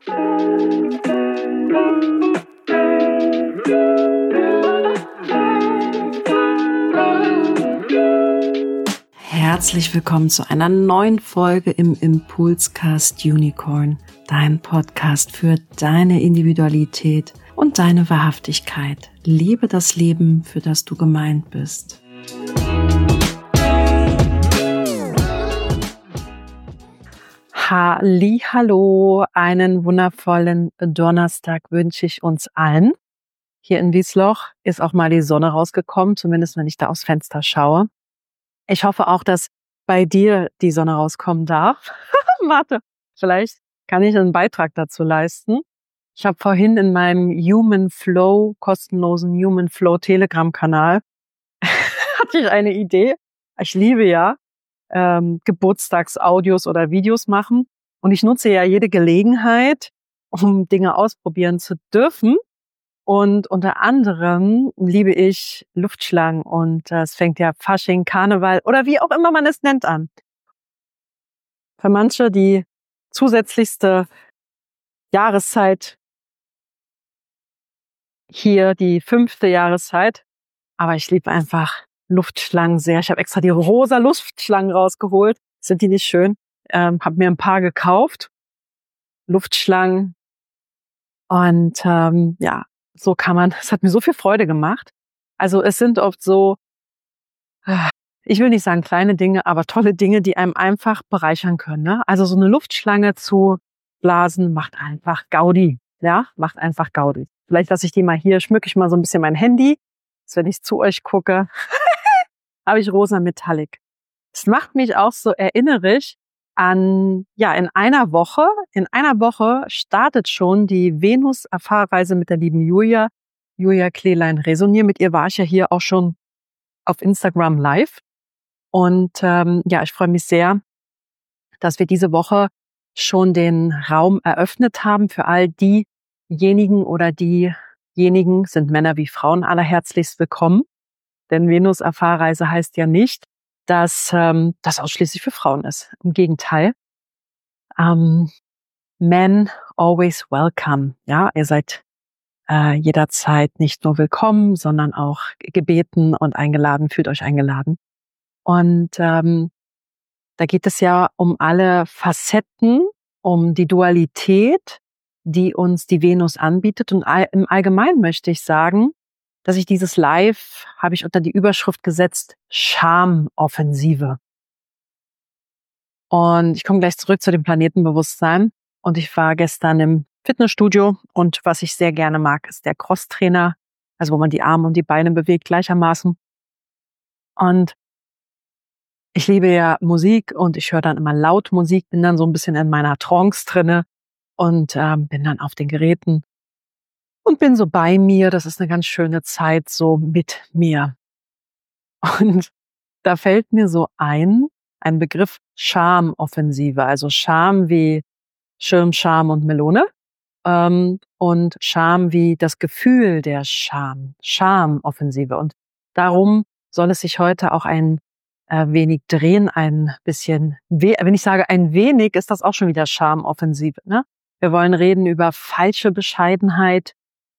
Herzlich willkommen zu einer neuen Folge im Impulscast Unicorn, dein Podcast für deine Individualität und deine Wahrhaftigkeit. Lebe das Leben, für das du gemeint bist. Hallihallo, einen wundervollen Donnerstag wünsche ich uns allen. Hier in Wiesloch ist auch mal die Sonne rausgekommen, zumindest wenn ich da aufs Fenster schaue. Ich hoffe auch, dass bei dir die Sonne rauskommen darf. Warte, vielleicht kann ich einen Beitrag dazu leisten. Ich habe vorhin in meinem Human Flow, kostenlosen Human Flow Telegram-Kanal, hatte ich eine Idee. Ich liebe ja Geburtstagsaudios oder Videos machen. Und ich nutze ja jede Gelegenheit, um Dinge ausprobieren zu dürfen. Und unter anderem liebe ich Luftschlangen und es fängt ja Fasching, Karneval oder wie auch immer man es nennt an. Für manche die zusätzlichste Jahreszeit, hier die 5. Jahreszeit. Aber ich liebe einfach Luftschlangen sehr. Ich habe extra die rosa Luftschlangen rausgeholt. Sind die nicht schön? Habe mir ein paar gekauft. Luftschlangen. Und ja, so kann man, es hat mir so viel Freude gemacht. Also es sind oft so, ich will nicht sagen kleine Dinge, aber tolle Dinge, die einem einfach bereichern können. Ne? Also so eine Luftschlange zu blasen macht einfach Gaudi. Ja, macht einfach Gaudi. Vielleicht lasse ich die mal hier, schmücke ich mal so ein bisschen mein Handy. Dass, wenn ich zu euch gucke, habe ich rosa Metallic. Es macht mich auch so erinnerlich an, ja, in einer Woche startet schon die Venus-Erfahrreise mit der lieben Julia Kleelein Resonier. Mit ihr war ich ja hier auch schon auf Instagram live. Und ja, ich freue mich sehr, dass wir diese Woche schon den Raum eröffnet haben für all diejenigen oder diejenigen, sind Männer wie Frauen, allerherzlichst willkommen. Denn Venus-Erfahrreise heißt ja nicht, dass das ausschließlich für Frauen ist. Im Gegenteil. Men always welcome. Ja, ihr seid jederzeit nicht nur willkommen, sondern auch gebeten und eingeladen, fühlt euch eingeladen. Und da geht es ja um alle Facetten, um die Dualität, die uns die Venus anbietet. Und im Allgemeinen möchte ich sagen, dass ich dieses Live, habe ich unter die Überschrift gesetzt, Charmoffensive. Und ich komme gleich zurück zu dem Planetenbewusstsein. Und ich war gestern im Fitnessstudio und was ich sehr gerne mag, ist der Crosstrainer, also wo man die Arme und die Beine bewegt gleichermaßen. Und ich liebe ja Musik und ich höre dann immer laut Musik, bin dann so ein bisschen in meiner Trance drinne und bin dann auf den Geräten. Und bin so bei mir, das ist eine ganz schöne Zeit so mit mir. Und da fällt mir so ein Begriff Charmoffensive, also Charme wie Schirm, Charme und Melone und Charme wie das Gefühl der Scham, Charmoffensive. Und darum soll es sich heute auch ein wenig drehen, ein bisschen, wenn ich sage ein wenig, ist das auch schon wieder Charmoffensive. Ne? Wir wollen reden über falsche Bescheidenheit,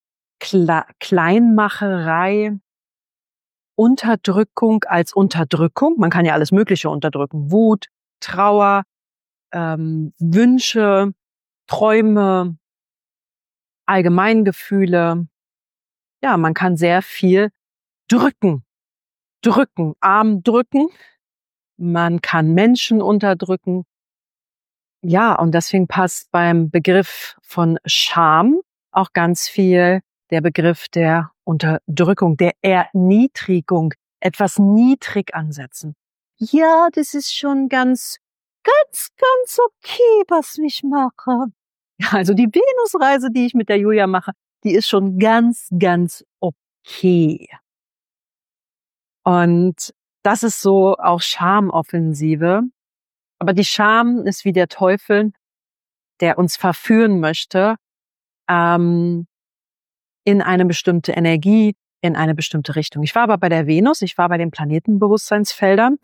Kleinmacherei, Unterdrückung als Unterdrückung. Man kann ja alles Mögliche unterdrücken. Wut, Trauer, Wünsche, Träume, Allgemeingefühle. Ja, man kann sehr viel drücken. Arm drücken. Man kann Menschen unterdrücken. Ja, und deswegen passt beim Begriff von Scham auch ganz viel der Begriff der Unterdrückung, der Erniedrigung, etwas niedrig ansetzen. Ja, das ist schon ganz okay, was ich mache. Ja, also die Venusreise, die ich mit der Julia mache, die ist schon ganz okay. Und das ist so auch Charmoffensive. Aber die Scham ist wie der Teufel, der uns verführen möchte, in eine bestimmte Energie, in eine bestimmte Richtung. Ich war aber bei der Venus, ich war bei den Planetenbewusstseinsfeldern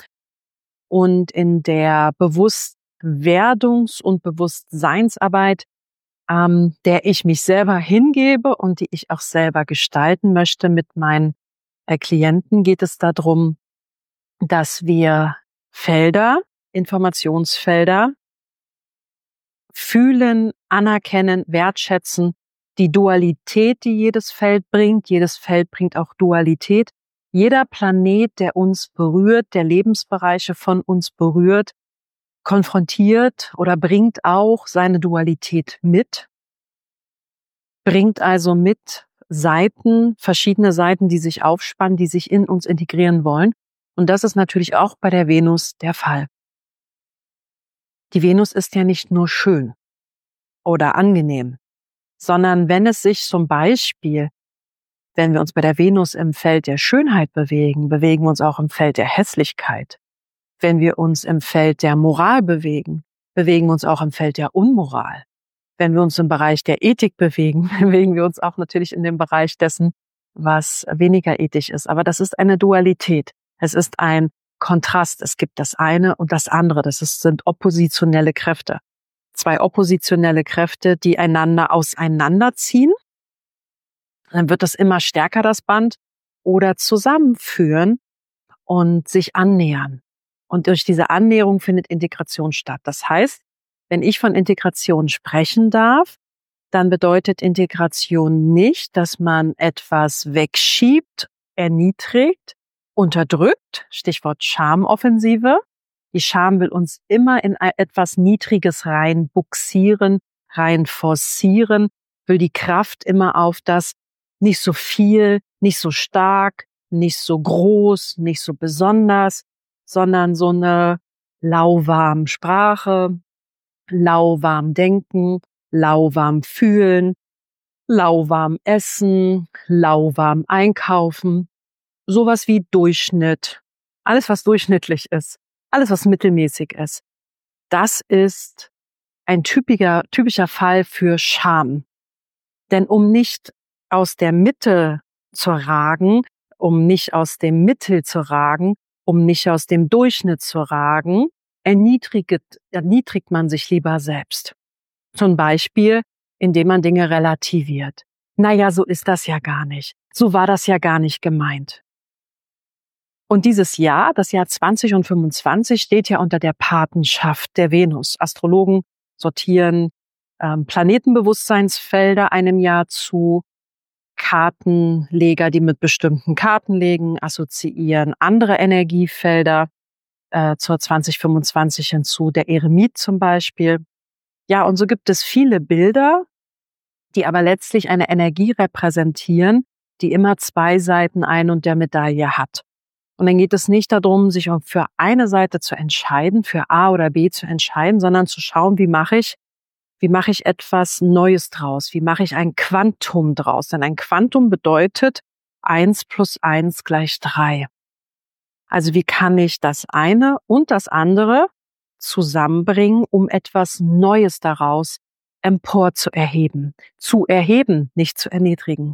und in der Bewusstwerdungs- und Bewusstseinsarbeit der ich mich selber hingebe und die ich auch selber gestalten möchte. Mit meinen Klienten geht es darum, dass wir Felder, Informationsfelder fühlen, anerkennen, wertschätzen, die Dualität, die jedes Feld bringt. Jedes Feld bringt auch Dualität. Jeder Planet, der uns berührt, der Lebensbereiche von uns berührt, konfrontiert oder bringt auch seine Dualität mit, bringt also mit Seiten, verschiedene Seiten, die sich aufspannen, die sich in uns integrieren wollen. Und das ist natürlich auch bei der Venus der Fall. Die Venus ist ja nicht nur schön oder angenehm, sondern wenn es sich zum Beispiel, wenn wir uns bei der Venus im Feld der Schönheit bewegen, bewegen wir uns auch im Feld der Hässlichkeit. Wenn wir uns im Feld der Moral bewegen, bewegen wir uns auch im Feld der Unmoral. Wenn wir uns im Bereich der Ethik bewegen, bewegen wir uns auch natürlich in dem Bereich dessen, was weniger ethisch ist. Aber das ist eine Dualität. Es ist ein Kontrast. Es gibt das eine und das andere. Sind oppositionelle Kräfte. Zwei oppositionelle Kräfte, die einander auseinanderziehen. Dann wird es immer stärker, das Band, oder zusammenführen und sich annähern. Und durch diese Annäherung findet Integration statt. Das heißt, wenn ich von Integration sprechen darf, dann bedeutet Integration nicht, dass man etwas wegschiebt, erniedrigt, unterdrückt, Stichwort Schamoffensive. Die Scham will uns immer in etwas Niedriges reinbuxieren, rein forcieren, will die Kraft immer auf das nicht so viel, nicht so stark, nicht so groß, nicht so besonders, sondern so eine lauwarm Sprache, lauwarm Denken, lauwarm Fühlen, lauwarm Essen, lauwarm Einkaufen, sowas wie Durchschnitt, alles was durchschnittlich ist, alles was mittelmäßig ist. Das ist ein typischer Fall für Scham. Denn um nicht aus der Mitte zu ragen, um nicht aus dem Mittel zu ragen, um nicht aus dem Durchschnitt zu ragen, erniedrigt man sich lieber selbst. Zum Beispiel, indem man Dinge relativiert. Naja, so ist das ja gar nicht. So war das ja gar nicht gemeint. Und dieses Jahr, das Jahr 20 und 25, steht ja unter der Patenschaft der Venus. Astrologen sortieren Planetenbewusstseinsfelder einem Jahr zu. Kartenleger, die mit bestimmten Karten legen, assoziieren andere Energiefelder zur 2025 hinzu, der Eremit zum Beispiel. Ja, und so gibt es viele Bilder, die aber letztlich eine Energie repräsentieren, die immer zwei Seiten ein und der Medaille hat. Und dann geht es nicht darum, sich für eine Seite zu entscheiden, für A oder B zu entscheiden, sondern zu schauen, wie mache ich etwas Neues draus? Wie mache ich ein Quantum draus? Denn ein Quantum bedeutet 1 plus 1 gleich 3. Also wie kann ich das eine und das andere zusammenbringen, um etwas Neues daraus empor zu erheben? Zu erheben, nicht zu erniedrigen.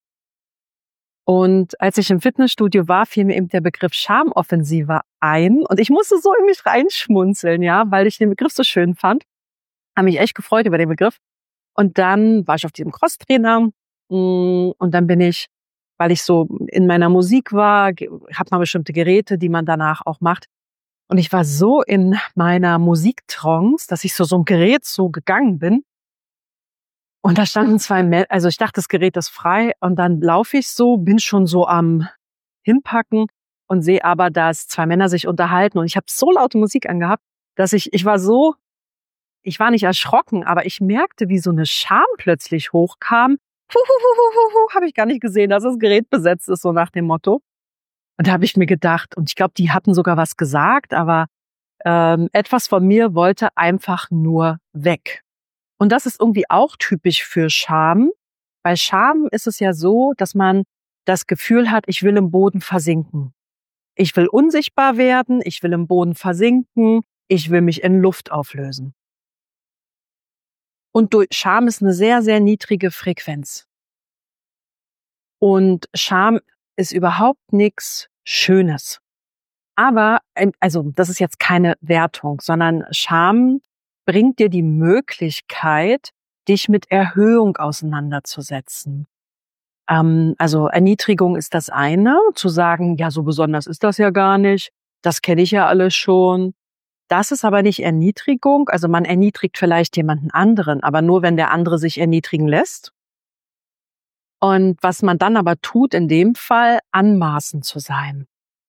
Und als ich im Fitnessstudio war, fiel mir eben der Begriff Schamoffensive ein. Und ich musste so in mich reinschmunzeln, ja, weil ich den Begriff so schön fand. Habe mich echt gefreut über den Begriff. Und dann war ich auf diesem Crosstrainer und dann bin ich, weil ich so in meiner Musik war, habe mal bestimmte Geräte, die man danach auch macht. Und ich war so in meiner Musiktrance, dass ich so ein Gerät so gegangen bin. Und da standen also ich dachte, das Gerät ist frei. Und dann laufe ich so, bin schon so am Hinpacken und sehe aber, dass zwei Männer sich unterhalten. Und ich habe so laute Musik angehabt, dass ich war nicht erschrocken, aber ich merkte, wie so eine Scham plötzlich hochkam. Habe ich gar nicht gesehen, dass das Gerät besetzt ist, so nach dem Motto. Und da habe ich mir gedacht, und ich glaube, die hatten sogar was gesagt, aber etwas von mir wollte einfach nur weg. Und das ist irgendwie auch typisch für Scham. Bei Scham ist es ja so, dass man das Gefühl hat, ich will im Boden versinken. Ich will unsichtbar werden, ich will im Boden versinken, ich will mich in Luft auflösen. Und Scham ist eine sehr, sehr niedrige Frequenz. Und Scham ist überhaupt nichts Schönes. Aber, also das ist jetzt keine Wertung, sondern Scham bringt dir die Möglichkeit, dich mit Erhöhung auseinanderzusetzen. Also Erniedrigung ist das eine, zu sagen, ja, so besonders ist das ja gar nicht, das kenne ich ja alles schon. Das ist aber nicht Erniedrigung, also man erniedrigt vielleicht jemanden anderen, aber nur, wenn der andere sich erniedrigen lässt. Und was man dann aber tut, in dem Fall, anmaßend zu sein.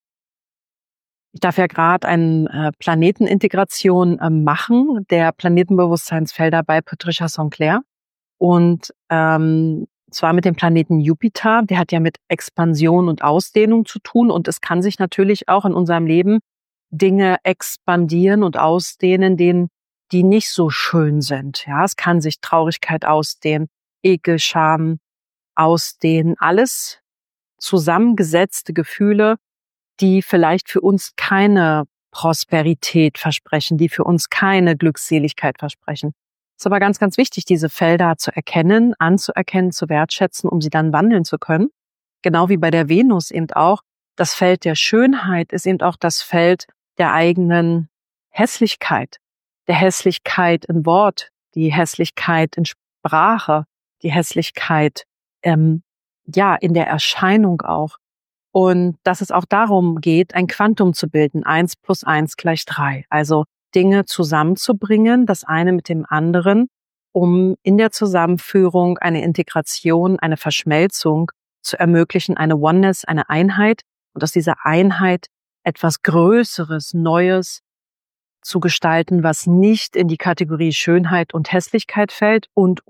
Ich darf ja gerade eine Planetenintegration machen, der Planetenbewusstseinsfelder bei Patricia Sinclair. Und zwar mit dem Planeten Jupiter, der hat ja mit Expansion und Ausdehnung zu tun. Und es kann sich natürlich auch in unserem Leben Dinge expandieren und ausdehnen, die nicht so schön sind. Ja, es kann sich Traurigkeit ausdehnen, Ekel, Scham ausdehnen, alles zusammengesetzte Gefühle, die vielleicht für uns keine Prosperität versprechen, die für uns keine Glückseligkeit versprechen. Es ist aber ganz, ganz wichtig, diese Felder zu erkennen, anzuerkennen, zu wertschätzen, um sie dann wandeln zu können. Genau wie bei der Venus eben auch. Das Feld der Schönheit ist eben auch das Feld der eigenen Hässlichkeit. Der Hässlichkeit in Wort, die Hässlichkeit in Sprache, die Hässlichkeit, in der Erscheinung auch. Und dass es auch darum geht, ein Quantum zu bilden, 1 + 1 = 3. Also Dinge zusammenzubringen, das eine mit dem anderen, um in der Zusammenführung eine Integration, eine Verschmelzung zu ermöglichen, eine Oneness, eine Einheit. Und aus dieser Einheit etwas Größeres, Neues zu gestalten, was nicht in die Kategorie Schönheit und Hässlichkeit fällt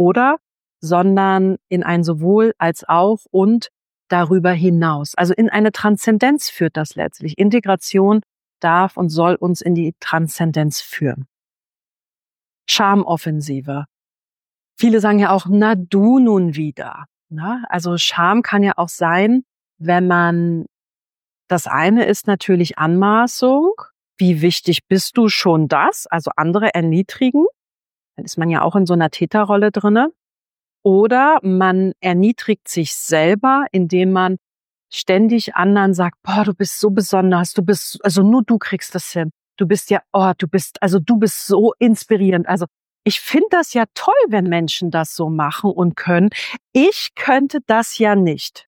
sondern in ein sowohl als auch und darüber hinaus. Also in eine Transzendenz führt das letztlich. Integration darf und soll uns in die Transzendenz führen. Schamoffensive. Viele sagen ja auch, na du nun wieder. Na, also Scham kann ja auch sein, wenn man, das eine ist natürlich Anmaßung. Wie wichtig bist du schon das? Also andere erniedrigen. Dann ist man ja auch in so einer Täterrolle drinne. Oder man erniedrigt sich selber, indem man ständig anderen sagt, boah, du bist so besonders, also nur du kriegst das hin. Du bist so inspirierend. Also ich finde das ja toll, wenn Menschen das so machen und können. Ich könnte das ja nicht.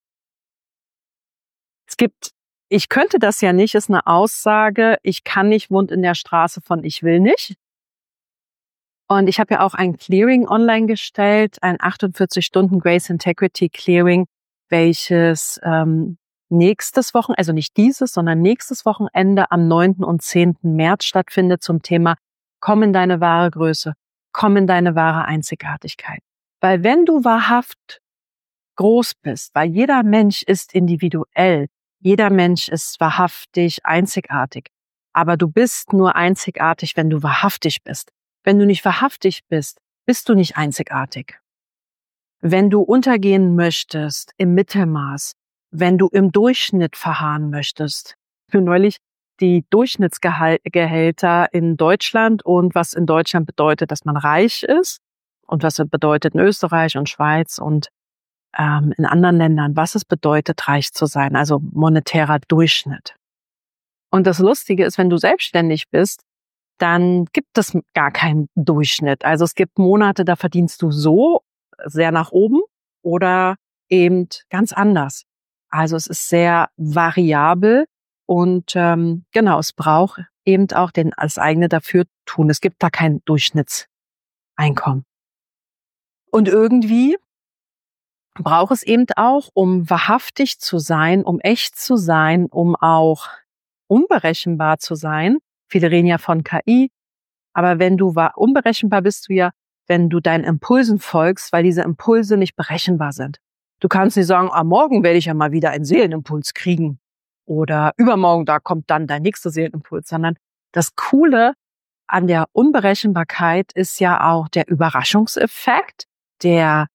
Ich könnte das ja nicht, ist eine Aussage, ich kann nicht, wohnt in der Straße von ich will nicht. Und ich habe ja auch ein Clearing online gestellt, ein 48-Stunden Grace Integrity Clearing, welches nächstes Wochenende, also nicht dieses, sondern nächstes Wochenende am 9. und 10. März stattfindet zum Thema Komm in deine wahre Größe, komm in deine wahre Einzigartigkeit. Weil wenn du wahrhaft groß bist, weil jeder Mensch ist individuell, jeder Mensch ist wahrhaftig einzigartig, aber du bist nur einzigartig, wenn du wahrhaftig bist. Wenn du nicht wahrhaftig bist, bist du nicht einzigartig. Wenn du untergehen möchtest im Mittelmaß, wenn du im Durchschnitt verharren möchtest, für neulich die Durchschnittsgehälter in Deutschland und was in Deutschland bedeutet, dass man reich ist und was es bedeutet in Österreich und Schweiz und in anderen Ländern, was es bedeutet, reich zu sein, also monetärer Durchschnitt. Und das Lustige ist, wenn du selbstständig bist, dann gibt es gar keinen Durchschnitt. Also es gibt Monate, da verdienst du so sehr nach oben oder eben ganz anders. Also es ist sehr variabel und es braucht eben auch das eigene Dafürtun. Es gibt da kein Durchschnittseinkommen. Und irgendwie braucht es eben auch, um wahrhaftig zu sein, um echt zu sein, um auch unberechenbar zu sein. Viele reden ja von KI, aber wenn du unberechenbar bist du ja, wenn du deinen Impulsen folgst, weil diese Impulse nicht berechenbar sind. Du kannst nicht sagen, morgen werde ich ja mal wieder einen Seelenimpuls kriegen oder übermorgen, da kommt dann dein nächster Seelenimpuls, sondern das Coole an der Unberechenbarkeit ist ja auch der Überraschungseffekt, der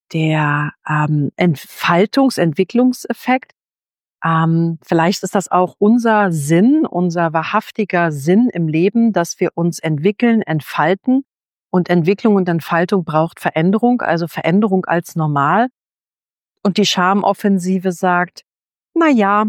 Entwicklungseffekt. Vielleicht ist das auch unser Sinn, unser wahrhaftiger Sinn im Leben, dass wir uns entwickeln, entfalten. Und Entwicklung und Entfaltung braucht Veränderung, also Veränderung als normal. Und die Schamoffensive sagt, na ja,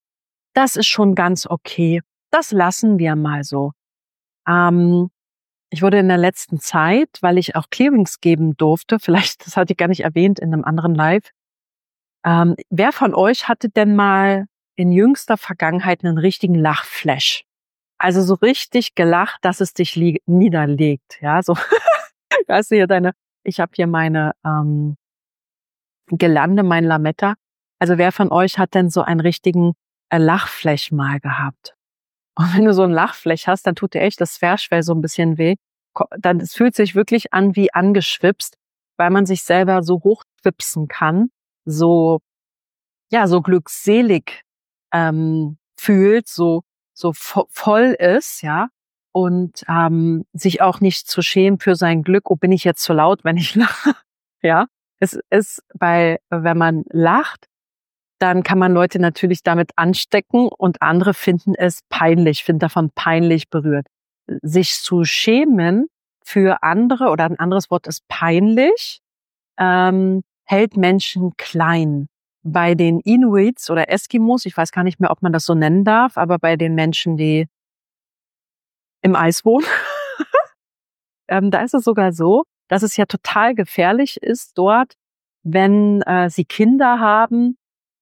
das ist schon ganz okay. Das lassen wir mal so. Ich wurde in der letzten Zeit, weil ich auch Clearings geben durfte, vielleicht, das hatte ich gar nicht erwähnt in einem anderen Live, wer von euch hatte denn mal in jüngster Vergangenheit einen richtigen Lachflash? Also so richtig gelacht, dass es dich niederlegt, ja, so. Weißt du hier ich habe hier meine Girlande, mein Lametta. Also wer von euch hat denn so einen richtigen Lachflash mal gehabt? Und wenn du so ein Lachflash hast, dann tut dir echt das Zwerchfell so ein bisschen weh. Es fühlt sich wirklich an wie angeschwipst, weil man sich selber so hochschwipsen kann, so glückselig fühlt, so voll ist, ja, und sich auch nicht zu schämen für sein Glück. Oh, bin ich jetzt zu laut, wenn ich lache? Ja, es ist wenn man lacht, dann kann man Leute natürlich damit anstecken und andere finden es peinlich, finden davon peinlich berührt. Sich zu schämen für andere, oder ein anderes Wort ist peinlich, hält Menschen klein. Bei den Inuits oder Eskimos, ich weiß gar nicht mehr, ob man das so nennen darf, aber bei den Menschen, die im Eis wohnen, da ist es sogar so, dass es ja total gefährlich ist dort, wenn sie Kinder haben,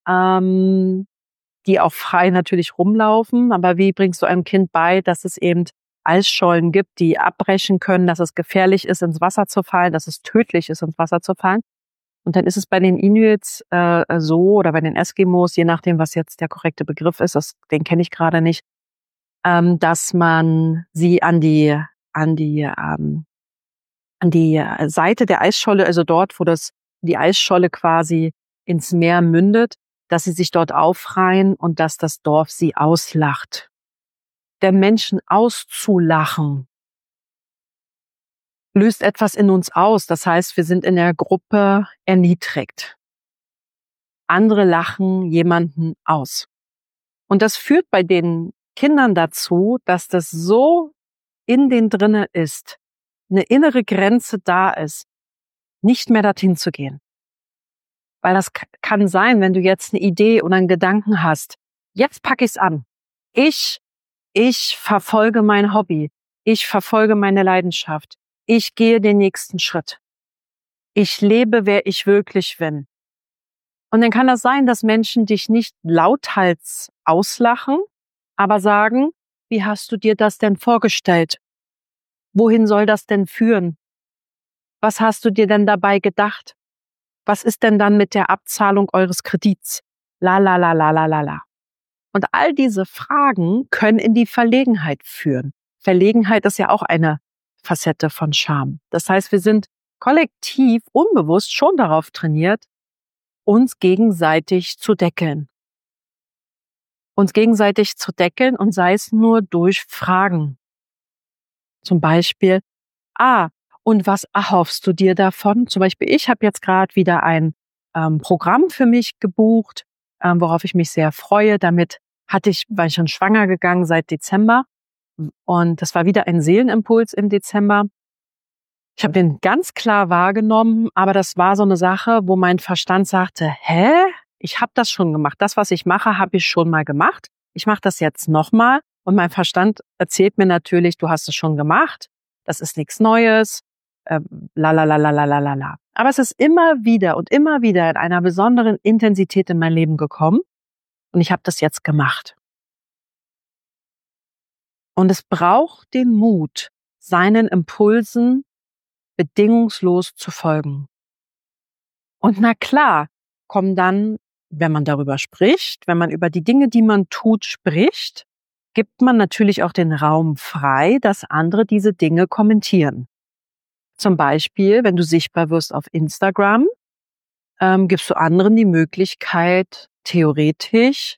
die auch frei natürlich rumlaufen. Aber wie bringst du einem Kind bei, dass es eben Eisschollen gibt, die abbrechen können, dass es gefährlich ist, ins Wasser zu fallen, dass es tödlich ist, ins Wasser zu fallen? Und dann ist es bei den Inuits so, oder bei den Eskimos, je nachdem, was jetzt der korrekte Begriff ist, den kenne ich gerade nicht, dass man sie an die Seite der Eisscholle, also dort, wo die Eisscholle quasi ins Meer mündet, dass sie sich dort aufreihen und dass das Dorf sie auslacht. Der Menschen auszulachen löst etwas in uns aus. Das heißt, wir sind in der Gruppe erniedrigt. Andere lachen jemanden aus. Und das führt bei den Kindern dazu, dass das so in denen drinne ist, eine innere Grenze da ist, nicht mehr dorthin zu gehen. Weil das kann sein, wenn du jetzt eine Idee oder einen Gedanken hast, jetzt packe ich's an. Ich verfolge mein Hobby. Ich verfolge meine Leidenschaft. Ich gehe den nächsten Schritt. Ich lebe, wer ich wirklich bin. Und dann kann das sein, dass Menschen dich nicht lauthals auslachen, aber sagen, wie hast du dir das denn vorgestellt? Wohin soll das denn führen? Was hast du dir denn dabei gedacht? Was ist denn dann mit der Abzahlung eures Kredits? La la la la la la la. Und all diese Fragen können in die Verlegenheit führen. Verlegenheit ist ja auch eine Facette von Scham. Das heißt, wir sind kollektiv unbewusst schon darauf trainiert, uns gegenseitig zu deckeln. Uns gegenseitig zu deckeln, und sei es nur durch Fragen. Zum Beispiel, und was erhoffst du dir davon? Zum Beispiel, ich habe jetzt gerade wieder ein Programm für mich gebucht, worauf ich mich sehr freue. Damit war ich schon schwanger gegangen seit Dezember. Und das war wieder ein Seelenimpuls im Dezember. Ich habe den ganz klar wahrgenommen, aber das war so eine Sache, wo mein Verstand sagte, ich habe das schon gemacht. Das, was ich mache, habe ich schon mal gemacht. Ich mache das jetzt nochmal. Und mein Verstand erzählt mir natürlich, du hast es schon gemacht. Das ist nichts Neues. La la la la la la la la. Aber es ist immer wieder in einer besonderen Intensität in mein Leben gekommen. Und ich habe das jetzt gemacht. Und es braucht den Mut, seinen Impulsen bedingungslos zu folgen. Und na klar, kommen dann, wenn man darüber spricht, wenn man über die Dinge, die man tut, spricht, gibt man natürlich auch den Raum frei, dass andere diese Dinge kommentieren. Zum Beispiel, wenn du sichtbar wirst auf Instagram, gibst du anderen die Möglichkeit, theoretisch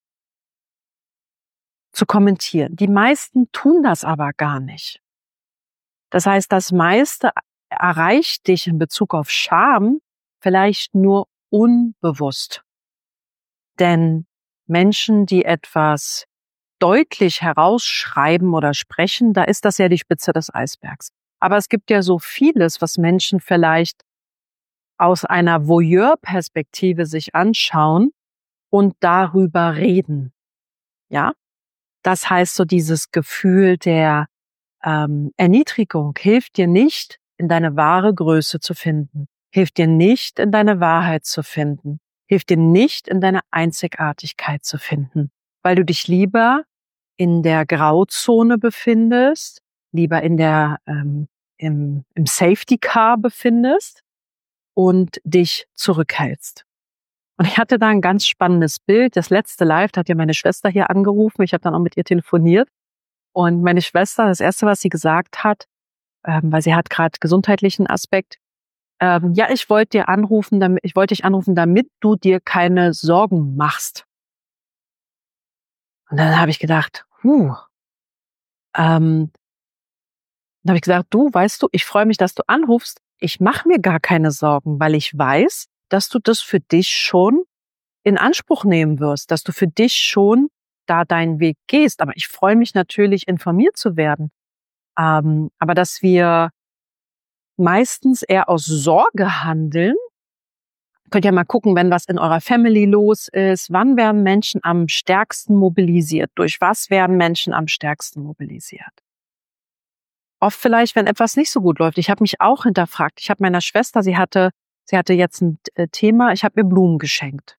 zu kommentieren. Die meisten tun das aber gar nicht. Das heißt, das meiste erreicht dich in Bezug auf Scham vielleicht nur unbewusst. Denn Menschen, die etwas deutlich herausschreiben oder sprechen, da ist das ja die Spitze des Eisbergs. Aber es gibt ja so vieles, was Menschen vielleicht aus einer Voyeur-Perspektive sich anschauen und darüber reden. Ja? Das heißt so dieses Gefühl der Erniedrigung hilft dir nicht, in deine wahre Größe zu finden, hilft dir nicht, in deine Wahrheit zu finden, hilft dir nicht, in deine Einzigartigkeit zu finden, weil du dich lieber in der Grauzone befindest, lieber in der im Safety Car befindest und dich zurückhältst. Und ich hatte da ein ganz spannendes Bild. Das letzte Live, da hat ja meine Schwester hier angerufen. Ich habe dann auch mit ihr telefoniert. Und meine Schwester, das Erste, was sie gesagt hat, weil sie hat gerade gesundheitlichen Aspekt, ja, ich wollte dich anrufen, damit du dir keine Sorgen machst. Und dann habe ich gedacht, dann habe ich gesagt, du, weißt du, ich freue mich, dass du anrufst. Ich mache mir gar keine Sorgen, weil ich weiß, dass du das für dich schon in Anspruch nehmen wirst, dass du für dich schon da deinen Weg gehst. Aber ich freue mich natürlich, informiert zu werden. Aber dass wir meistens eher aus Sorge handeln, könnt ihr mal gucken, wenn was in eurer Family los ist, wann werden Menschen am stärksten mobilisiert? Durch was werden Menschen am stärksten mobilisiert? Oft vielleicht, wenn etwas nicht so gut läuft. Ich habe mich auch hinterfragt. Ich habe meiner Schwester, sie hatte jetzt ein Thema, ich habe ihr Blumen geschickt.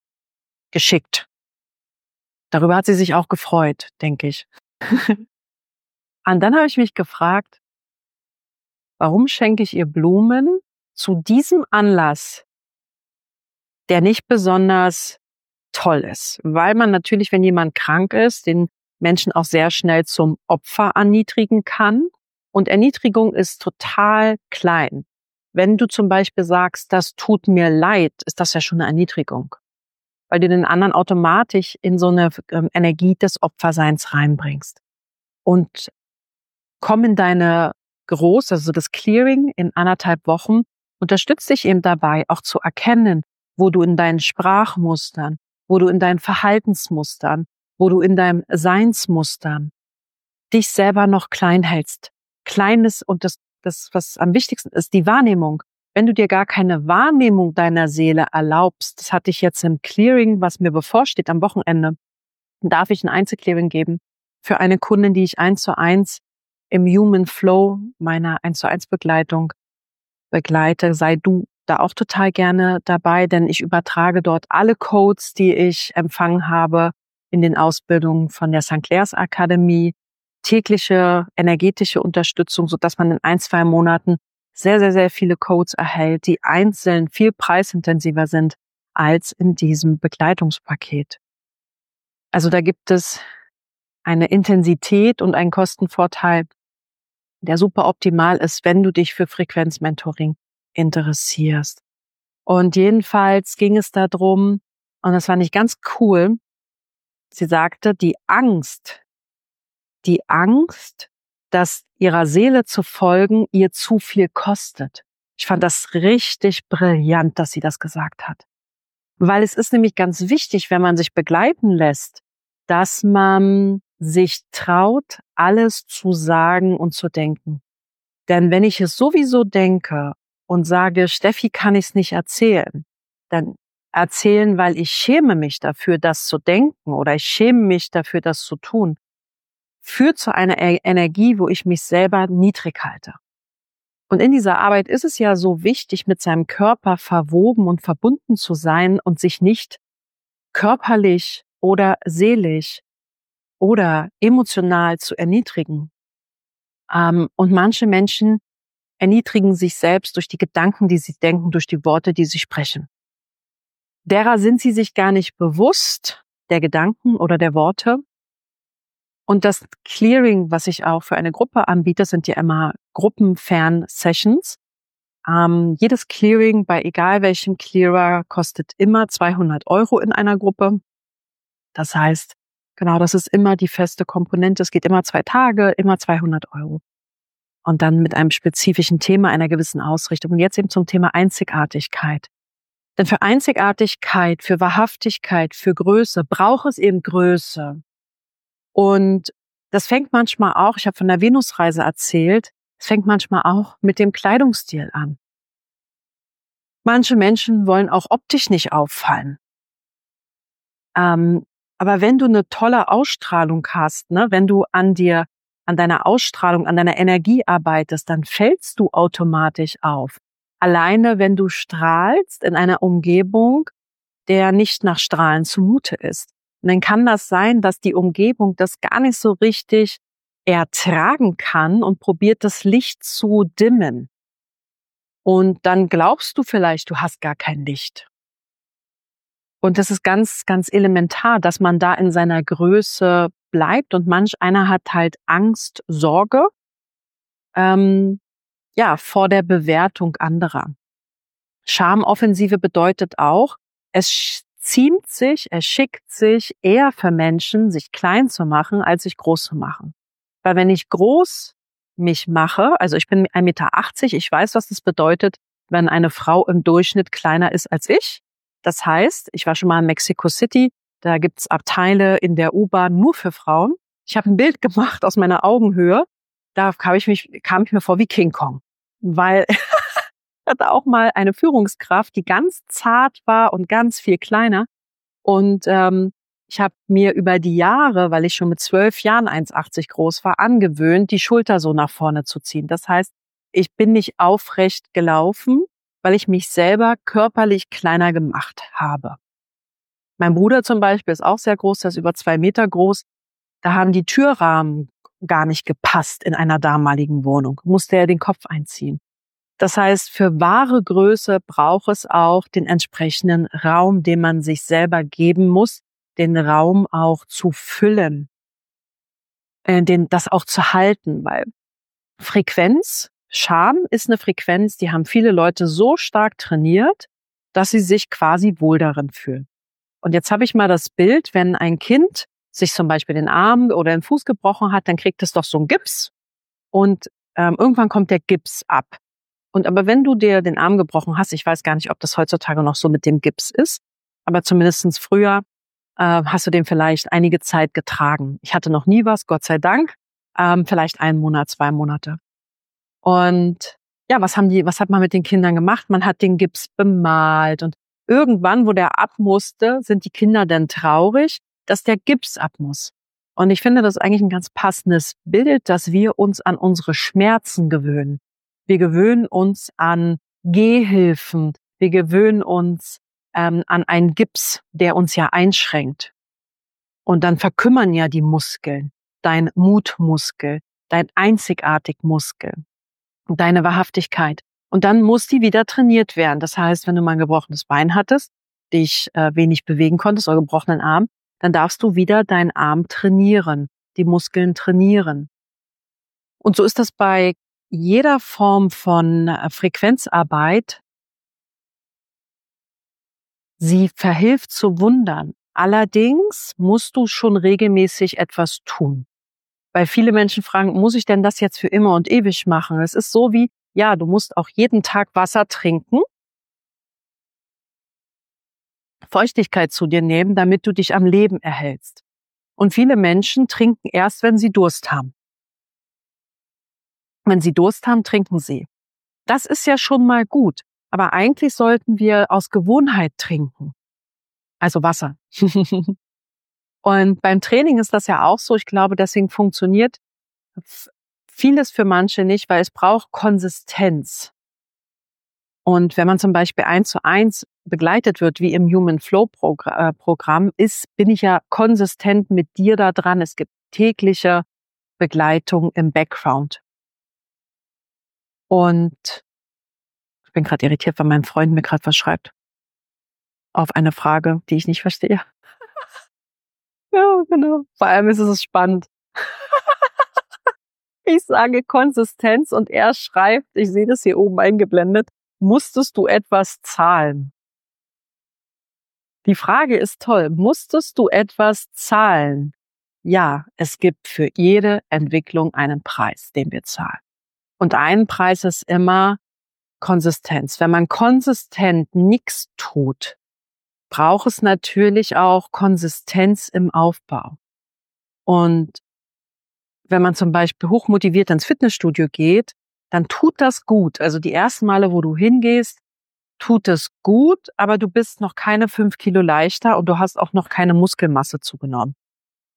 Darüber hat sie sich auch gefreut, denke ich. Und dann habe ich mich gefragt, warum schenke ich ihr Blumen zu diesem Anlass, der nicht besonders toll ist? Weil man natürlich, wenn jemand krank ist, den Menschen auch sehr schnell zum Opfer erniedrigen kann. Und Erniedrigung ist total klein. Wenn du zum Beispiel sagst, das tut mir leid, ist das ja schon eine Erniedrigung, weil du den anderen automatisch in so eine Energie des Opferseins reinbringst. Und komm in deine also das Clearing in 1,5 Wochen, unterstützt dich eben dabei, auch zu erkennen, wo du in deinen Sprachmustern, wo du in deinen Verhaltensmustern, wo du in deinen Seinsmustern dich selber noch klein hältst. Kleines und das, was am wichtigsten ist, die Wahrnehmung. Wenn du dir gar keine Wahrnehmung deiner Seele erlaubst, das hatte ich jetzt im Clearing, was mir bevorsteht am Wochenende, darf ich ein Einzelclearing geben für eine Kundin, die ich 1:1 im Human Flow meiner 1:1 Begleitung begleite. Sei du da auch total gerne dabei, denn ich übertrage dort alle Codes, die ich empfangen habe in den Ausbildungen von der St. Clairs Akademie, tägliche energetische Unterstützung, sodass man in 1-2 Monaten sehr, sehr, sehr viele Codes erhält, die einzeln viel preisintensiver sind als in diesem Begleitungspaket. Also da gibt es eine Intensität und einen Kostenvorteil, der super optimal ist, wenn du dich für Frequenzmentoring interessierst. Und jedenfalls ging es darum, und das fand ich ganz cool, sie sagte, die Angst, dass ihrer Seele zu folgen ihr zu viel kostet. Ich fand das richtig brillant, dass sie das gesagt hat. Weil es ist nämlich ganz wichtig, wenn man sich begleiten lässt, dass man sich traut, alles zu sagen und zu denken. Denn wenn ich es sowieso denke und sage, Steffi, kann ich es nicht erzählen, dann erzählen, weil ich schäme mich dafür, das zu denken oder ich schäme mich dafür, das zu tun, führt zu einer Energie, wo ich mich selber niedrig halte. Und in dieser Arbeit ist es ja so wichtig, mit seinem Körper verwoben und verbunden zu sein und sich nicht körperlich oder seelisch oder emotional zu erniedrigen. Und manche Menschen erniedrigen sich selbst durch die Gedanken, die sie denken, durch die Worte, die sie sprechen. Derer sind sie sich gar nicht bewusst, der Gedanken oder der Worte. Und das Clearing, was ich auch für eine Gruppe anbiete, sind ja immer Gruppenfern-Sessions. Jedes Clearing bei egal welchem Clearer kostet immer 200 € in einer Gruppe. Das heißt, genau, das ist immer die feste Komponente. Es geht immer 2 Tage, immer 200 €. Und dann mit einem spezifischen Thema, einer gewissen Ausrichtung. Und jetzt eben zum Thema Einzigartigkeit. Denn für Einzigartigkeit, für Wahrhaftigkeit, für Größe braucht es eben Größe. Und das fängt manchmal auch, ich habe von der Venusreise erzählt, es fängt manchmal auch mit dem Kleidungsstil an. Manche Menschen wollen auch optisch nicht auffallen. Aber wenn du eine tolle Ausstrahlung hast, ne, wenn du an dir an deiner Ausstrahlung, an deiner Energie arbeitest, dann fällst du automatisch auf. Alleine, wenn du strahlst in einer Umgebung, der nicht nach Strahlen zumute ist. Und dann kann das sein, dass die Umgebung das gar nicht so richtig ertragen kann und probiert, das Licht zu dimmen. Und dann glaubst du vielleicht, du hast gar kein Licht. Und das ist ganz, ganz elementar, dass man da in seiner Größe bleibt. Und manch einer hat halt Angst, Sorge, vor der Bewertung anderer. Schamoffensive bedeutet auch, es schickt sich eher für Menschen, sich klein zu machen, als sich groß zu machen. Weil wenn ich groß mich mache, also ich bin 1,80 Meter, ich weiß, was das bedeutet, wenn eine Frau im Durchschnitt kleiner ist als ich. Das heißt, ich war schon mal in Mexico City, da gibt's Abteile in der U-Bahn nur für Frauen. Ich habe ein Bild gemacht aus meiner Augenhöhe, da kam ich mir vor wie King Kong, weil ich hatte auch mal eine Führungskraft, die ganz zart war und ganz viel kleiner. Und ich habe mir über die Jahre, weil ich schon mit 12 Jahren 1,80 groß war, angewöhnt, die Schulter so nach vorne zu ziehen. Das heißt, ich bin nicht aufrecht gelaufen, weil ich mich selber körperlich kleiner gemacht habe. Mein Bruder zum Beispiel ist auch sehr groß, der ist über 2 Meter groß. Da haben die Türrahmen gar nicht gepasst in einer damaligen Wohnung. Musste er den Kopf einziehen. Das heißt, für wahre Größe braucht es auch den entsprechenden Raum, den man sich selber geben muss, den Raum auch zu füllen, das auch zu halten, weil Frequenz, Scham ist eine Frequenz, die haben viele Leute so stark trainiert, dass sie sich quasi wohl darin fühlen. Und jetzt habe ich mal das Bild, wenn ein Kind sich zum Beispiel den Arm oder den Fuß gebrochen hat, dann kriegt es doch so einen Gips und irgendwann kommt der Gips ab. Und aber wenn du dir den Arm gebrochen hast, ich weiß gar nicht, ob das heutzutage noch so mit dem Gips ist, aber zumindestens früher hast du den vielleicht einige Zeit getragen. Ich hatte noch nie was, Gott sei Dank, vielleicht 1 Monat, 2 Monate. Und ja, was hat man mit den Kindern gemacht? Man hat den Gips bemalt und irgendwann, wo der ab musste, sind die Kinder dann traurig, dass der Gips ab muss. Und ich finde das eigentlich ein ganz passendes Bild, dass wir uns an unsere Schmerzen gewöhnen. Wir gewöhnen uns an Gehhilfen. Wir gewöhnen uns an einen Gips, der uns ja einschränkt. Und dann verkümmern ja die Muskeln. Dein Mutmuskel, dein Einzigartig-Muskel, deine Wahrhaftigkeit. Und dann muss die wieder trainiert werden. Das heißt, wenn du mal ein gebrochenes Bein hattest, dich wenig bewegen konntest oder gebrochenen Arm, dann darfst du wieder deinen Arm trainieren, die Muskeln trainieren. Und so ist das bei jeder Form von Frequenzarbeit. Sie verhilft zu Wundern. Allerdings musst du schon regelmäßig etwas tun. Weil viele Menschen fragen, muss ich denn das jetzt für immer und ewig machen? Es ist so wie, ja, du musst auch jeden Tag Wasser trinken, Feuchtigkeit zu dir nehmen, damit du dich am Leben erhältst. Und viele Menschen trinken erst, wenn sie Durst haben. Wenn sie Durst haben, trinken sie. Das ist ja schon mal gut. Aber eigentlich sollten wir aus Gewohnheit trinken. Also Wasser. Und beim Training ist das ja auch so. Ich glaube, deswegen funktioniert vieles für manche nicht, weil es braucht Konsistenz. Und wenn man zum Beispiel 1:1 begleitet wird, wie im Human Flow Programm, bin ich ja konsistent mit dir da dran. Es gibt tägliche Begleitung im Background. Und ich bin gerade irritiert, weil mein Freund mir gerade was schreibt. Auf eine Frage, die ich nicht verstehe. Ja, genau. Vor allem ist es spannend. Ich sage Konsistenz und er schreibt, ich sehe das hier oben eingeblendet, musstest du etwas zahlen? Die Frage ist toll. Musstest du etwas zahlen? Ja, es gibt für jede Entwicklung einen Preis, den wir zahlen. Und ein Preis ist immer Konsistenz. Wenn man konsistent nichts tut, braucht es natürlich auch Konsistenz im Aufbau. Und wenn man zum Beispiel hochmotiviert ins Fitnessstudio geht, dann tut das gut. Also die ersten Male, wo du hingehst, tut es gut, aber du bist noch keine 5 Kilo leichter und du hast auch noch keine Muskelmasse zugenommen.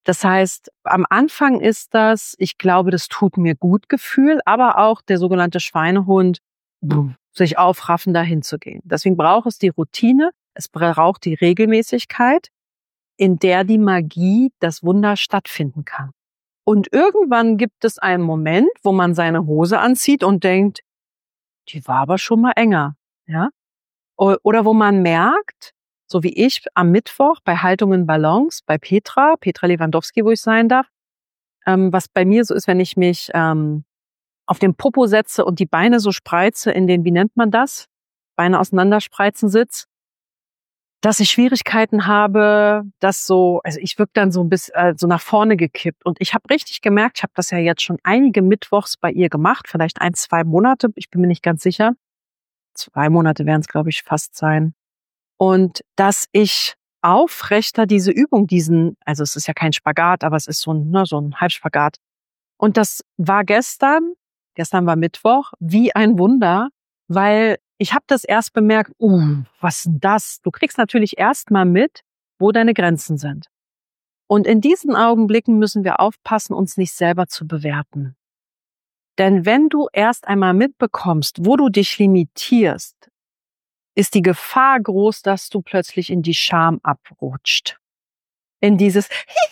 Das heißt, am Anfang ist das, ich glaube, das tut mir gut Gefühl, aber auch der sogenannte Schweinehund, sich aufraffen, dahin zu gehen. Deswegen braucht es die Routine, es braucht die Regelmäßigkeit, in der die Magie, das Wunder stattfinden kann. Und irgendwann gibt es einen Moment, wo man seine Hose anzieht und denkt, die war aber schon mal enger, ja? Oder wo man merkt, so wie ich am Mittwoch bei Haltung in Balance, bei Petra Lewandowski, wo ich sein darf, was bei mir so ist, wenn ich mich auf den Popo setze und die Beine so spreize in den, wie nennt man das? Beine auseinanderspreizen Sitz, dass ich Schwierigkeiten habe, dass so, also ich wirke dann so ein bisschen so nach vorne gekippt. Und ich habe richtig gemerkt, ich habe das ja jetzt schon einige Mittwochs bei ihr gemacht, vielleicht 1-2 Monate, ich bin mir nicht ganz sicher. 2 Monate werden es, glaube ich, fast sein. Und dass ich aufrechter diese Übung, also es ist ja kein Spagat, aber es ist so ein Halbspagat. Und das war gestern war Mittwoch, wie ein Wunder, weil ich habe das erst bemerkt, was ist denn das? Du kriegst natürlich erst mal mit, wo deine Grenzen sind. Und in diesen Augenblicken müssen wir aufpassen, uns nicht selber zu bewerten. Denn wenn du erst einmal mitbekommst, wo du dich limitierst, ist die Gefahr groß, dass du plötzlich in die Scham abrutscht. In dieses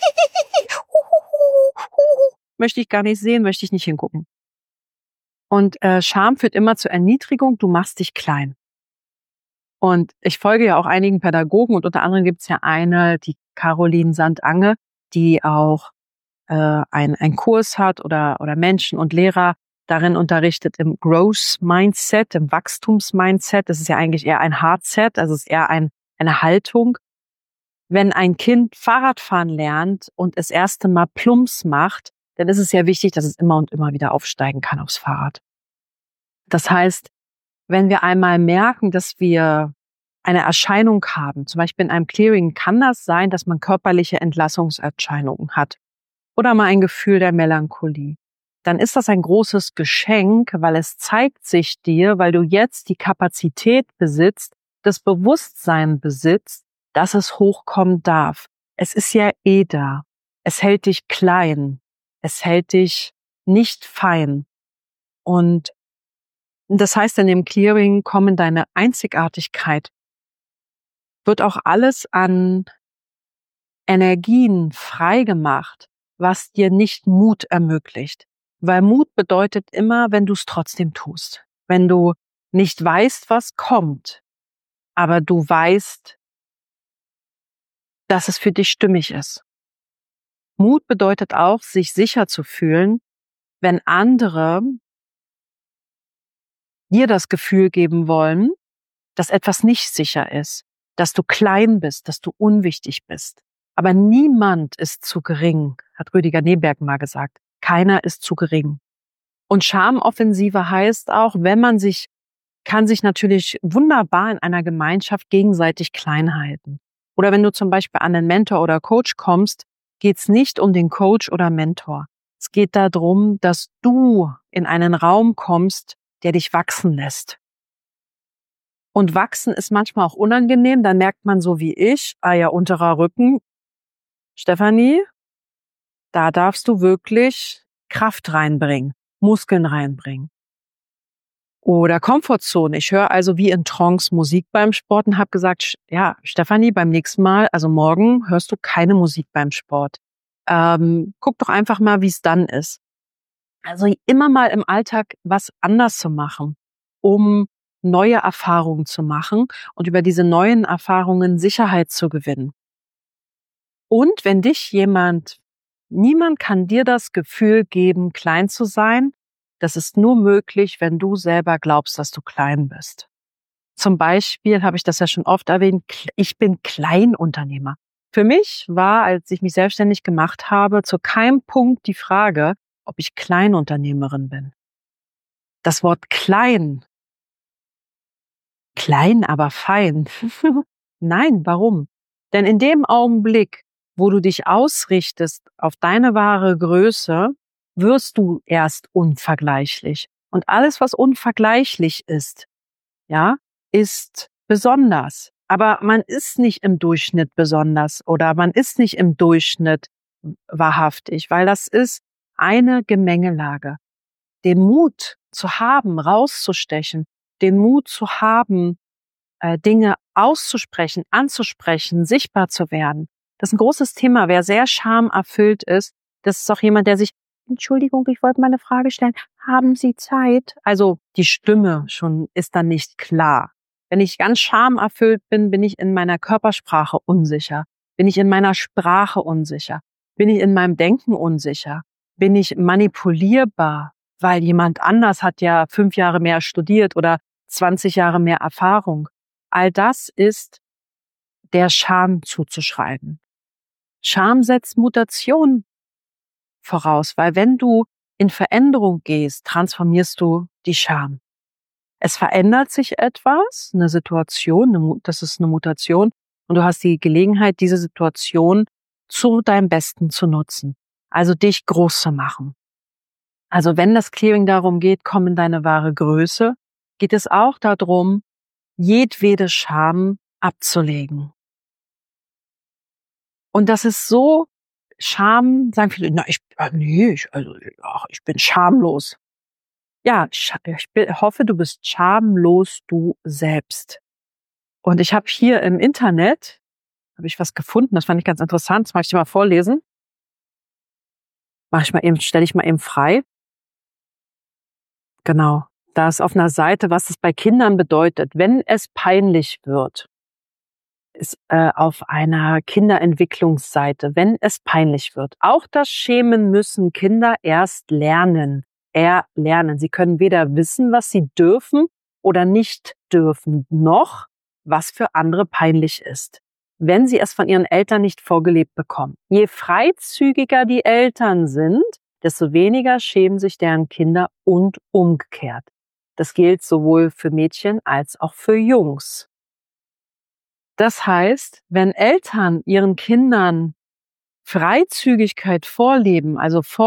möchte ich gar nicht sehen, möchte ich nicht hingucken. Und Scham führt immer zur Erniedrigung, du machst dich klein. Und ich folge ja auch einigen Pädagogen und unter anderem gibt's ja eine, die Caroline Sandange, die auch einen Kurs hat oder Menschen und Lehrer darin unterrichtet im Growth Mindset, im Wachstumsmindset. Das ist ja eigentlich eher ein Hardset, also es ist eher eine Haltung. Wenn ein Kind Fahrradfahren lernt und das erste Mal Plumps macht, dann ist es ja wichtig, dass es immer und immer wieder aufsteigen kann aufs Fahrrad. Das heißt, wenn wir einmal merken, dass wir eine Erscheinung haben, zum Beispiel in einem Clearing kann das sein, dass man körperliche Entlassungserscheinungen hat oder mal ein Gefühl der Melancholie, dann ist das ein großes Geschenk, weil es zeigt sich dir, weil du jetzt die Kapazität besitzt, das Bewusstsein besitzt, dass es hochkommen darf. Es ist ja da. Es hält dich klein. Es hält dich nicht fein. Und das heißt, in dem Clearing kommen deine Einzigartigkeit, wird auch alles an Energien freigemacht, was dir nicht Mut ermöglicht. Weil Mut bedeutet immer, wenn du es trotzdem tust. Wenn du nicht weißt, was kommt, aber du weißt, dass es für dich stimmig ist. Mut bedeutet auch, sich sicher zu fühlen, wenn andere dir das Gefühl geben wollen, dass etwas nicht sicher ist, dass du klein bist, dass du unwichtig bist. Aber niemand ist zu gering, hat Rüdiger Neberg mal gesagt. Keiner ist zu gering. Und Schamoffensive heißt auch, kann sich natürlich wunderbar in einer Gemeinschaft gegenseitig klein halten. Oder wenn du zum Beispiel an einen Mentor oder Coach kommst, geht es nicht um den Coach oder Mentor. Es geht darum, dass du in einen Raum kommst, der dich wachsen lässt. Und wachsen ist manchmal auch unangenehm, dann merkt man so wie ich, unterer Rücken, Stefanie, da darfst du wirklich Kraft reinbringen, Muskeln reinbringen. Oder Komfortzone. Ich höre also wie in Trance Musik beim Sport und habe gesagt, ja, Stefanie, beim nächsten Mal, also morgen, hörst du keine Musik beim Sport. Guck doch einfach mal, wie es dann ist. Also immer mal im Alltag was anders zu machen, um neue Erfahrungen zu machen und über diese neuen Erfahrungen Sicherheit zu gewinnen. Und wenn dich niemand kann dir das Gefühl geben, klein zu sein. Das ist nur möglich, wenn du selber glaubst, dass du klein bist. Zum Beispiel habe ich das ja schon oft erwähnt, ich bin Kleinunternehmer. Für mich war, als ich mich selbstständig gemacht habe, zu keinem Punkt die Frage, ob ich Kleinunternehmerin bin. Das Wort klein aber fein. Nein, warum? Denn in dem Augenblick, wo du dich ausrichtest auf deine wahre Größe, wirst du erst unvergleichlich. Und alles, was unvergleichlich ist, ja, ist besonders. Aber man ist nicht im Durchschnitt besonders oder man ist nicht im Durchschnitt wahrhaftig, weil das ist eine Gemengelage. Den Mut zu haben, rauszustechen, den Mut zu haben, Dinge auszusprechen, anzusprechen, sichtbar zu werden. Das ist ein großes Thema. Wer sehr schamerfüllt ist, das ist auch jemand, der sich, Entschuldigung, ich wollte mal eine Frage stellen. Haben Sie Zeit? Also die Stimme schon ist dann nicht klar. Wenn ich ganz schamerfüllt bin, bin ich in meiner Körpersprache unsicher. Bin ich in meiner Sprache unsicher? Bin ich in meinem Denken unsicher? Bin ich manipulierbar? Weil jemand anders hat ja 5 Jahre mehr studiert oder 20 Jahre mehr Erfahrung. All das ist der Scham zuzuschreiben. Scham setzt Mutation voraus, weil wenn du in Veränderung gehst, transformierst du die Scham. Es verändert sich etwas, eine Situation, das ist eine Mutation, und du hast die Gelegenheit, diese Situation zu deinem Besten zu nutzen. Also dich groß zu machen. Also wenn das Clearing darum geht, komm in deine wahre Größe, geht es auch darum, jedwede Scham abzulegen. Und das ist so, Scham, sagen viele, ich bin schamlos. Ja, ich hoffe, du bist schamlos du selbst. Und ich habe hier im Internet, habe ich was gefunden, das fand ich ganz interessant, das mag ich dir mal vorlesen. Stelle ich mal eben frei. Genau, da ist auf einer Seite, was es bei Kindern bedeutet, wenn es peinlich wird. Ist auf einer Kinderentwicklungsseite, wenn es peinlich wird. Auch das Schämen müssen Kinder erst lernen. Sie können weder wissen, was sie dürfen oder nicht dürfen, noch was für andere peinlich ist, wenn sie es von ihren Eltern nicht vorgelebt bekommen. Je freizügiger die Eltern sind, desto weniger schämen sich deren Kinder und umgekehrt. Das gilt sowohl für Mädchen als auch für Jungs. Das heißt, wenn Eltern ihren Kindern Freizügigkeit vorleben,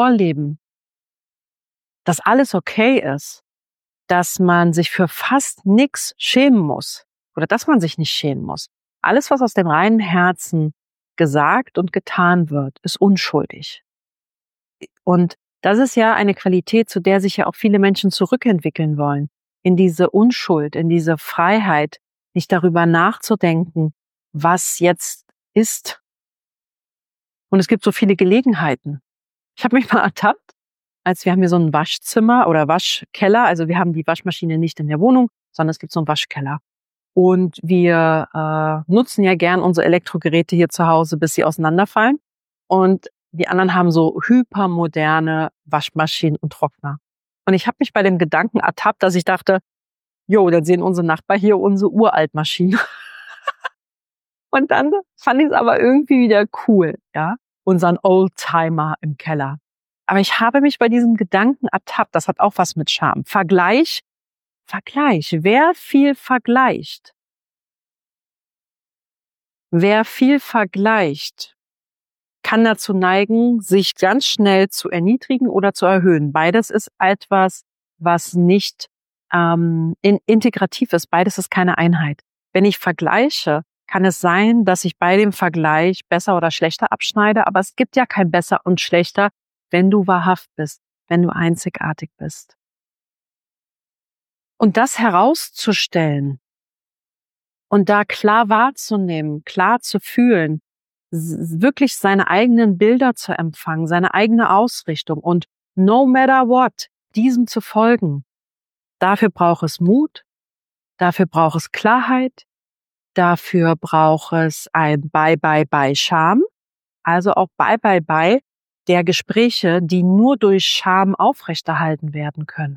dass alles okay ist, dass man sich für fast nichts schämen muss oder dass man sich nicht schämen muss. Alles, was aus dem reinen Herzen gesagt und getan wird, ist unschuldig. Und das ist ja eine Qualität, zu der sich ja auch viele Menschen zurückentwickeln wollen. In diese Unschuld, in diese Freiheit, nicht darüber nachzudenken, was jetzt ist. Und es gibt so viele Gelegenheiten. Ich habe mich mal ertappt, als wir haben hier so ein Waschzimmer oder Waschkeller. Also wir haben die Waschmaschine nicht in der Wohnung, sondern es gibt so einen Waschkeller. Und wir nutzen ja gern unsere Elektrogeräte hier zu Hause, bis sie auseinanderfallen. Und die anderen haben so hypermoderne Waschmaschinen und Trockner. Und ich habe mich bei dem Gedanken ertappt, dass ich dachte, dann sehen unsere Nachbarn hier unsere Uraltmaschine. Und dann fand ich es aber irgendwie wieder cool, ja, unseren Oldtimer im Keller. Aber ich habe mich bei diesem Gedanken ertappt, das hat auch was mit Scham. Vergleich. Wer viel vergleicht, kann dazu neigen, sich ganz schnell zu erniedrigen oder zu erhöhen. Beides ist etwas, was nicht integrativ ist. Beides ist keine Einheit. Wenn ich vergleiche, kann es sein, dass ich bei dem Vergleich besser oder schlechter abschneide, aber es gibt ja kein besser und schlechter, wenn du wahrhaft bist, wenn du einzigartig bist. Und das herauszustellen und da klar wahrzunehmen, klar zu fühlen, wirklich seine eigenen Bilder zu empfangen, seine eigene Ausrichtung und no matter what, diesem zu folgen. Dafür braucht es Mut, dafür braucht es Klarheit, dafür braucht es ein Bye Scham, also auch Bye der Gespräche, die nur durch Scham aufrechterhalten werden können.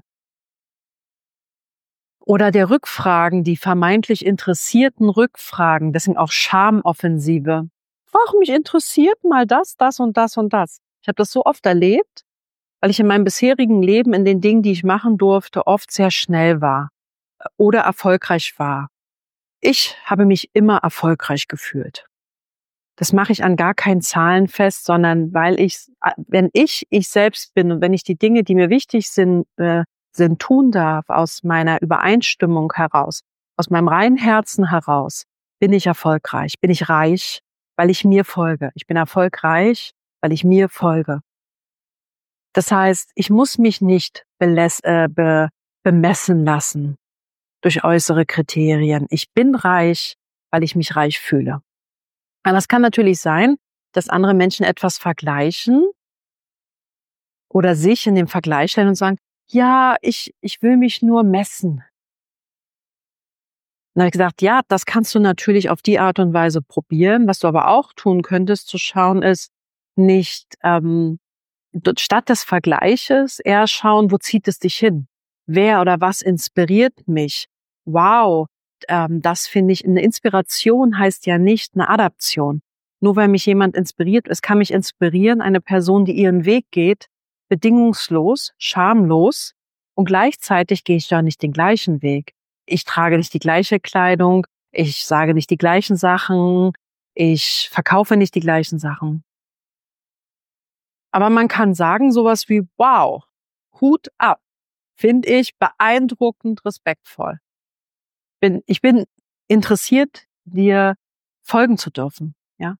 Oder der Rückfragen, die vermeintlich interessierten Rückfragen, deswegen auch Schamoffensive. Ach, mich interessiert mal das und das und das. Ich habe das so oft erlebt, weil ich in meinem bisherigen Leben in den Dingen, die ich machen durfte, oft sehr schnell war oder erfolgreich war. Ich habe mich immer erfolgreich gefühlt. Das mache ich an gar keinen Zahlen fest, sondern wenn ich selbst bin und wenn ich die Dinge, die mir wichtig sind, tun darf, aus meiner Übereinstimmung heraus, aus meinem reinen Herzen heraus, bin ich erfolgreich, bin ich reich, weil ich mir folge. Ich bin erfolgreich, weil ich mir folge. Das heißt, ich muss mich nicht bemessen lassen durch äußere Kriterien. Ich bin reich, weil ich mich reich fühle. Aber es kann natürlich sein, dass andere Menschen etwas vergleichen oder sich in dem Vergleich stellen und sagen, ja, ich will mich nur messen. Dann habe ich gesagt, ja, das kannst du natürlich auf die Art und Weise probieren. Was du aber auch tun könntest, zu schauen ist, nicht statt des Vergleiches eher schauen, wo zieht es dich hin? Wer oder was inspiriert mich? Wow, das finde ich, eine Inspiration heißt ja nicht eine Adaption. Nur weil mich jemand inspiriert, es kann mich inspirieren, eine Person, die ihren Weg geht, bedingungslos, schamlos, und gleichzeitig gehe ich ja nicht den gleichen Weg. Ich trage nicht die gleiche Kleidung, ich sage nicht die gleichen Sachen, ich verkaufe nicht die gleichen Sachen. Aber man kann sagen sowas wie, wow, Hut ab, finde ich beeindruckend respektvoll. Ich bin interessiert, dir folgen zu dürfen, ja.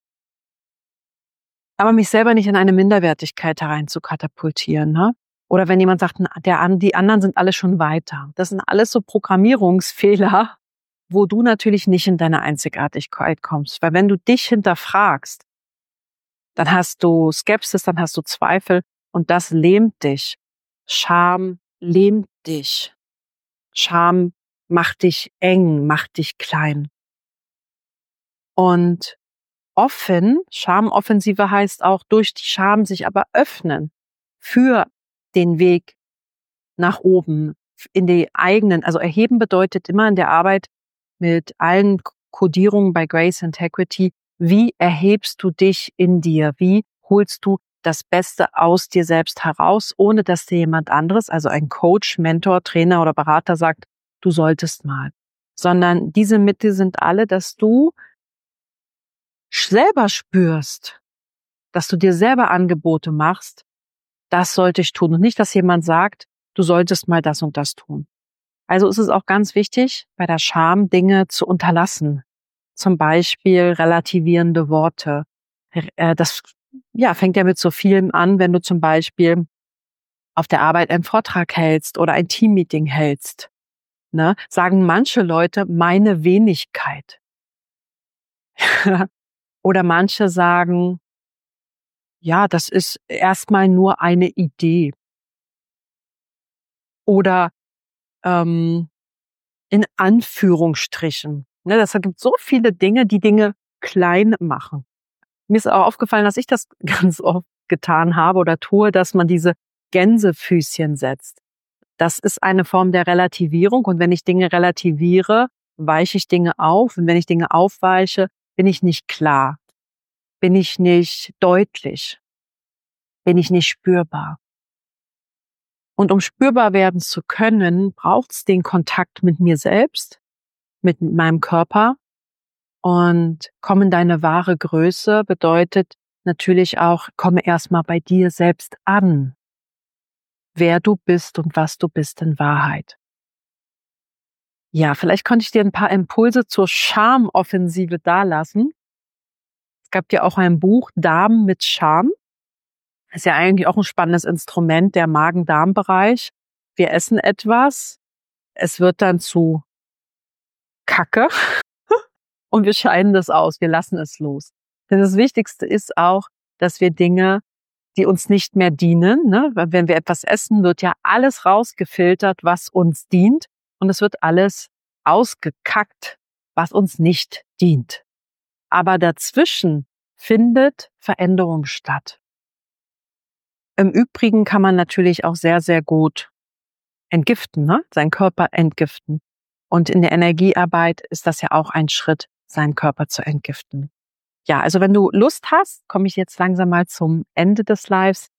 Aber mich selber nicht in eine Minderwertigkeit herein zu katapultieren, ne? Oder wenn jemand sagt, die anderen sind alle schon weiter. Das sind alles so Programmierungsfehler, wo du natürlich nicht in deine Einzigartigkeit kommst. Weil wenn du dich hinterfragst, dann hast du Skepsis, dann hast du Zweifel und das lähmt dich. Scham lähmt dich. Scham macht dich eng, macht dich klein. Und Schamoffensive heißt auch durch die Scham sich aber öffnen für den Weg nach oben, in die eigenen, also erheben bedeutet immer in der Arbeit mit allen Kodierungen bei Grace Integrity, wie erhebst du dich in dir? Wie holst du das Beste aus dir selbst heraus, ohne dass dir jemand anderes, also ein Coach, Mentor, Trainer oder Berater sagt, du solltest mal. Sondern diese Mittel sind alle, dass du selber spürst, dass du dir selber Angebote machst, das sollte ich tun. Und nicht, dass jemand sagt, du solltest mal das und das tun. Also ist es auch ganz wichtig, bei der Scham Dinge zu unterlassen. Zum Beispiel relativierende Worte. Das fängt ja mit so vielem an, wenn du zum Beispiel auf der Arbeit einen Vortrag hältst oder ein Teammeeting hältst. Ne? Sagen manche Leute meine Wenigkeit. Oder manche sagen, ja, das ist erstmal nur eine Idee. Oder in Anführungsstrichen. Ne, das gibt so viele Dinge, die Dinge klein machen. Mir ist auch aufgefallen, dass ich das ganz oft getan habe oder tue, dass man diese Gänsefüßchen setzt. Das ist eine Form der Relativierung. Und wenn ich Dinge relativiere, weiche ich Dinge auf. Und wenn ich Dinge aufweiche, bin ich nicht klar, bin ich nicht deutlich, bin ich nicht spürbar. Und um spürbar werden zu können, braucht es den Kontakt mit mir selbst, mit meinem Körper. Und komm in deine wahre Größe bedeutet natürlich auch, komme erstmal bei dir selbst an, wer du bist und was du bist in Wahrheit. Ja, vielleicht konnte ich dir ein paar Impulse zur Schamoffensive dalassen. Es gab ja auch ein Buch, Darm mit Scham. Ist ja eigentlich auch ein spannendes Instrument, der Magen-Darm-Bereich. Wir essen etwas, es wird dann zu Kacke und wir scheiden das aus, wir lassen es los. Denn das Wichtigste ist auch, dass wir Dinge, die uns nicht mehr dienen, ne? Weil wenn wir etwas essen, wird ja alles rausgefiltert, was uns dient, und es wird alles ausgekackt, was uns nicht dient. Aber dazwischen findet Veränderung statt. Im Übrigen kann man natürlich auch sehr, sehr gut entgiften, ne? Seinen Körper entgiften. Und in der Energiearbeit ist das ja auch ein Schritt, seinen Körper zu entgiften. Ja, also wenn du Lust hast, komme ich jetzt langsam mal zum Ende des Lives.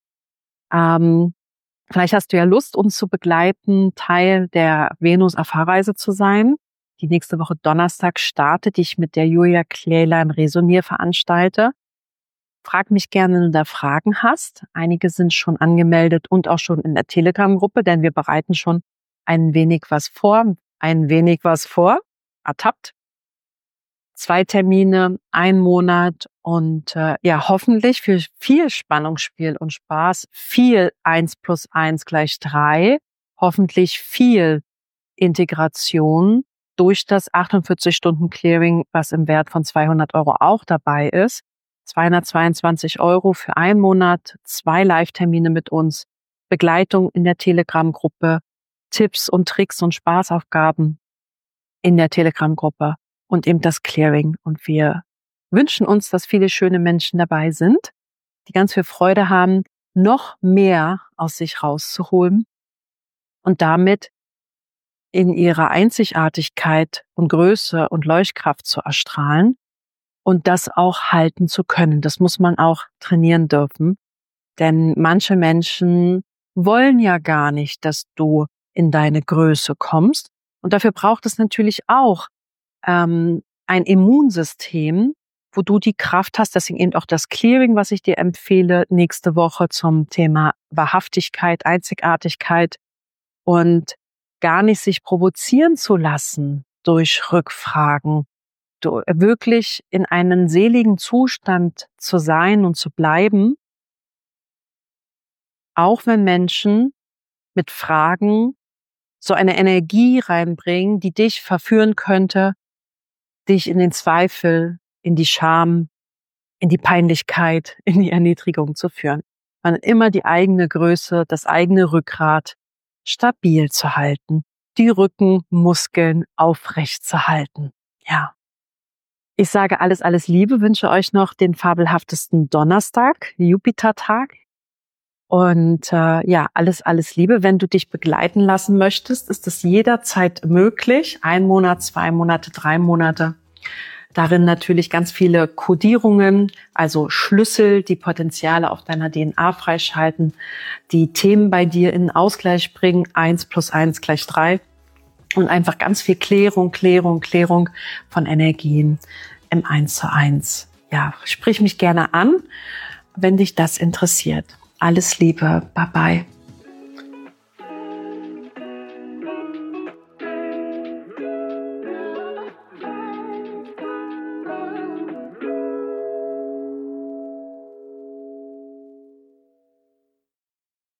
Vielleicht hast du ja Lust, uns zu begleiten, Teil der Venus-Erfahrreise zu sein. Die nächste Woche Donnerstag startet, die ich mit der Julia Kläler im Resonier veranstalte. Frag mich gerne, wenn du da Fragen hast. Einige sind schon angemeldet und auch schon in der Telegram-Gruppe, denn wir bereiten schon ein wenig was vor. Ertappt. 2 Termine, 1 Monat und hoffentlich für viel Spannungsspiel und Spaß, viel 1 + 1 = 3, hoffentlich viel Integration durch das 48-Stunden-Clearing, was im Wert von 200 € auch dabei ist. 222 € für 1 Monat, 2 Live-Termine mit uns, Begleitung in der Telegram-Gruppe, Tipps und Tricks und Spaßaufgaben in der Telegram-Gruppe und eben das Clearing. Und wir wünschen uns, dass viele schöne Menschen dabei sind, die ganz viel Freude haben, noch mehr aus sich rauszuholen und damit in ihrer Einzigartigkeit und Größe und Leuchtkraft zu erstrahlen und das auch halten zu können. Das muss man auch trainieren dürfen, denn manche Menschen wollen ja gar nicht, dass du in deine Größe kommst. Und dafür braucht es natürlich auch ein Immunsystem, wo du die Kraft hast. Deswegen eben auch das Clearing, was ich dir empfehle, nächste Woche zum Thema Wahrhaftigkeit, Einzigartigkeit und gar nicht sich provozieren zu lassen durch Rückfragen, wirklich in einen seligen Zustand zu sein und zu bleiben, auch wenn Menschen mit Fragen so eine Energie reinbringen, die dich verführen könnte, dich in den Zweifel, in die Scham, in die Peinlichkeit, in die Erniedrigung zu führen. Man immer die eigene Größe, das eigene Rückgrat stabil zu halten, die Rückenmuskeln aufrecht zu halten. Ja. Ich sage alles Liebe, wünsche euch noch den fabelhaftesten Donnerstag, Jupitertag. Und alles Liebe. Wenn du dich begleiten lassen möchtest, ist es jederzeit möglich. 1 Monat, 2 Monate, 3 Monate. Darin natürlich ganz viele Kodierungen, also Schlüssel, die Potenziale auf deiner DNA freischalten, die Themen bei dir in Ausgleich bringen, 1 + 1 = 3 und einfach ganz viel Klärung von Energien im 1:1. Ja, sprich mich gerne an, wenn dich das interessiert. Alles Liebe, bye bye.